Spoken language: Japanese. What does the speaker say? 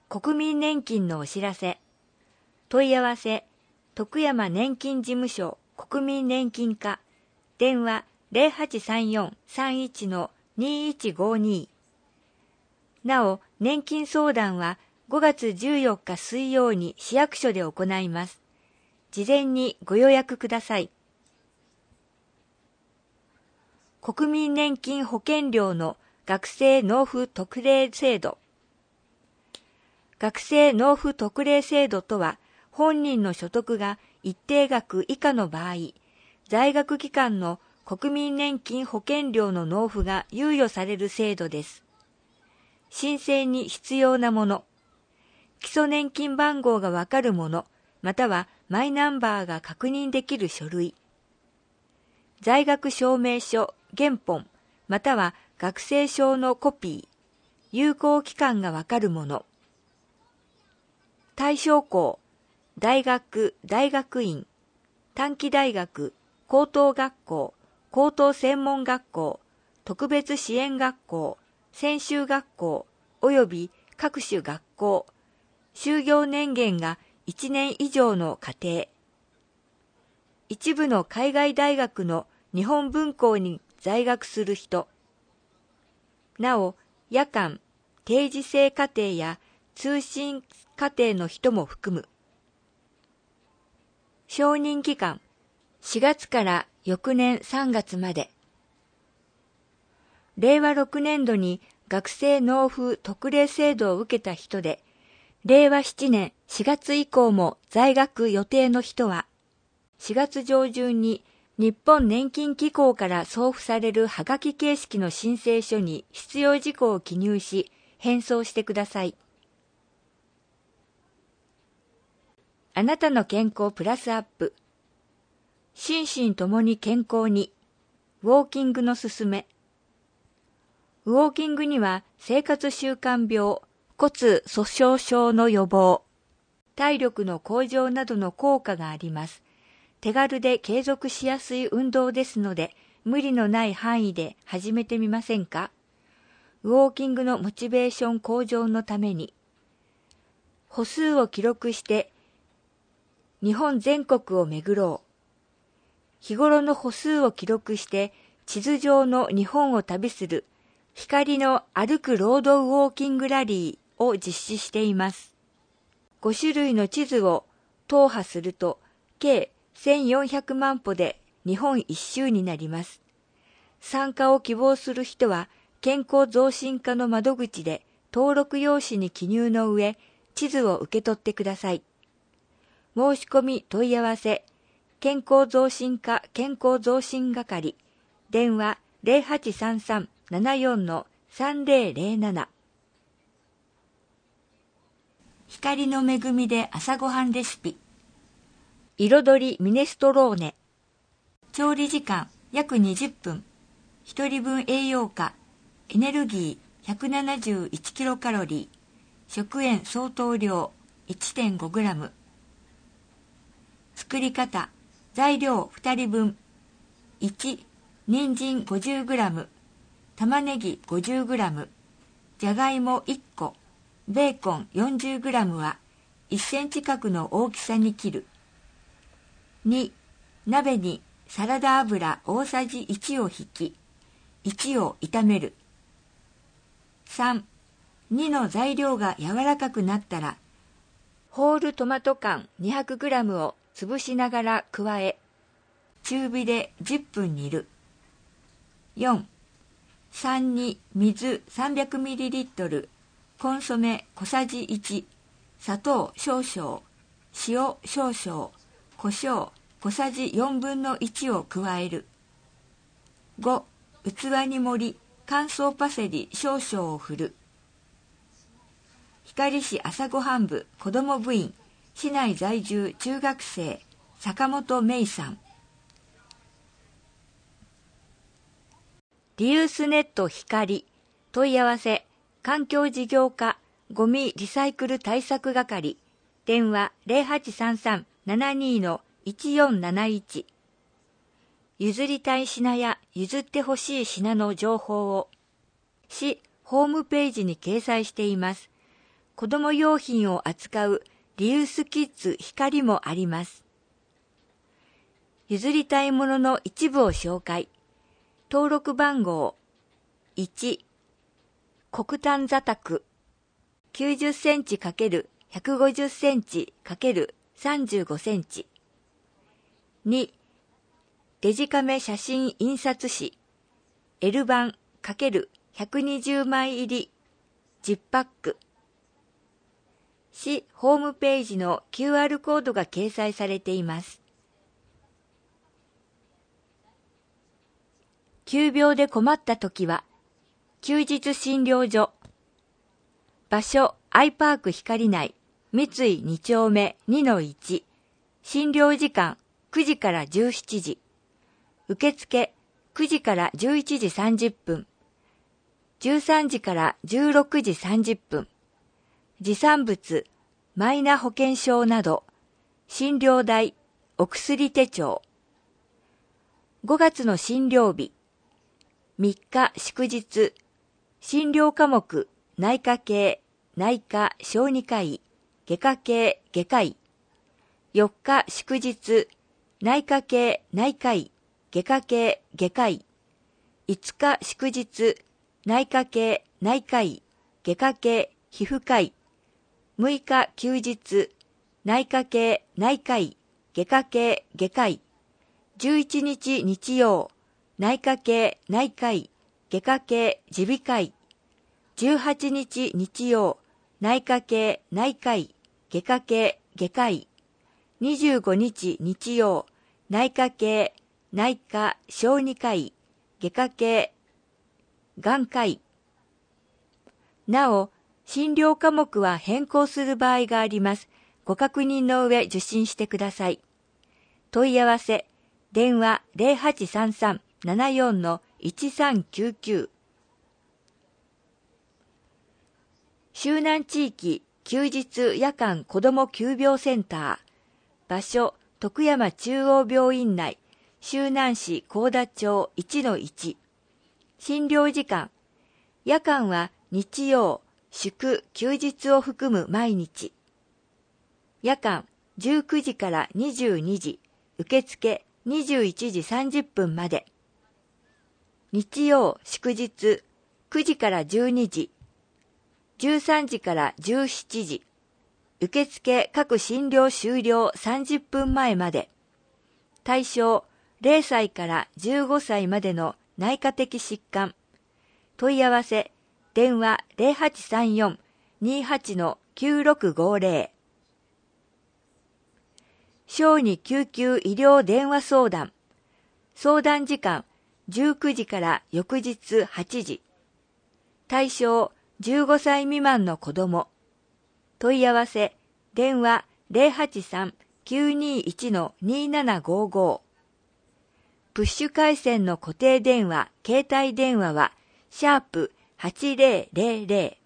国民年金のお知らせ。問い合わせ、徳山年金事務所国民年金課、電話0834-31-2152。なお、年金相談は5月14日水曜に市役所で行います。事前にご予約ください。国民年金保険料の学生納付特例制度。学生納付特例制度とは、本人の所得が一定額以下の場合、在学期間の国民年金保険料の納付が猶予される制度です。申請に必要なもの、基礎年金番号がわかるもの、またはマイナンバーが確認できる書類、在学証明書、原本、または学生証のコピー、有効期間がわかるもの、対象校、大学、大学院、短期大学、高等学校、高等専門学校、特別支援学校、専修学校、および各種学校、就業年限が1年以上の家庭、一部の海外大学の日本文校に在学する人、なお、夜間、定時制課程や通信課程の人も含む。承認期間、4月から翌年3月まで。令和6年度に学生納付特例制度を受けた人で、令和7年4月以降も在学予定の人は、4月上旬に日本年金機構から送付されるはがき形式の申請書に必要事項を記入し、返送してください。あなたの健康プラスアップ。心身ともに健康に。ウォーキングのすすめ。ウォーキングには生活習慣病、骨粗鬆症の予防、体力の向上などの効果があります。手軽で継続しやすい運動ですので、無理のない範囲で始めてみませんか？ウォーキングのモチベーション向上のために、歩数を記録して日本全国を巡ろう。日頃の歩数を記録して地図上の日本を旅する光の歩くロードウォーキングラリーを実施しています。5種類の地図を踏破すると計1400万歩で日本一周になります。参加を希望する人は健康増進課の窓口で登録用紙に記入の上、地図を受け取ってください。申し込み問い合わせ、健康増進課健康増進係、電話0833-74-3007。光の恵みで朝ごはんレシピ。彩りミネストローネ。調理時間約20分。1人分栄養価、エネルギー171キロカロリー、食塩相当量 1.5 グラム。作り方、材料2人分。1、人参50グラム、玉ねぎ50グラム、じゃがいも1個、ベーコン40グラムは1センチ角の大きさに切る。2、鍋にサラダ油大さじ1を引き、1を炒める。3、2の材料が柔らかくなったら、ホールトマト缶200グラムを潰しながら加え、中火で10分煮る。4、3に水 300ml、コンソメ小さじ1、砂糖少々、塩少々、胡椒小さじ4分の1を加える。5、器に盛り、乾燥パセリ少々を振る。光市朝ごはん部子ども部員、市内在住中学生、坂本芽衣さん。リユースネット光、問い合わせ、環境事業課、ゴミリサイクル対策係、電話0833-72-1471。譲りたい品や譲ってほしい品の情報を、市ホームページに掲載しています。 子供用品を扱うリユースキッズ光もあります。譲りたいものの一部を紹介。登録番号1、黒炭座卓90センチ×150センチ×35センチ。2、デジカメ写真印刷紙 L 版×120枚入り10パック。市ホームページの QR コードが掲載されています。急病で困ったときは、休日診療所。場所、アイパーク光内、三井2丁目 2-1。診療時間、9時から17時。受付、9時から11時30分。13時から16時30分。持参物、マイナ保険証など、診療代、お薬手帳。5月の診療日、3日祝日、診療科目、内科系、内科小児科医、外科系、外科医。4日祝日、内科系、内科医、外科系、外科医。5日祝日、内科系、内科医、外科系、皮膚科医。6日休日、内科系、内科医、外科系、外科医。11日日曜、内科系、内科医、外科系、耳鼻科医。18日日曜、内科系、内科医、外科系、外科医。25日日曜、内科系、内科小児科医、外科系、眼科医。なお、診療科目は変更する場合があります。ご確認の上受診してください。問い合わせ、電話 0833-74-1399。周南地域休日夜間子ども急病センター。場所、徳山中央病院内、周南市幸田町 1-1。診療時間、夜間は日曜、祝、休日を含む毎日。夜間19時から22時、受付21時30分まで。日曜、祝日9時から12時、13時から17時、受付各診療終了30分前まで。対象0歳から15歳までの内科的疾患。問い合わせ、電話 0834-28-9650。小児救急医療電話相談。相談時間19時から翌日8時。対象15歳未満の子ども。問い合わせ、電話 083-921-2755。プッシュ回線の固定電話、携帯電話は、#8000。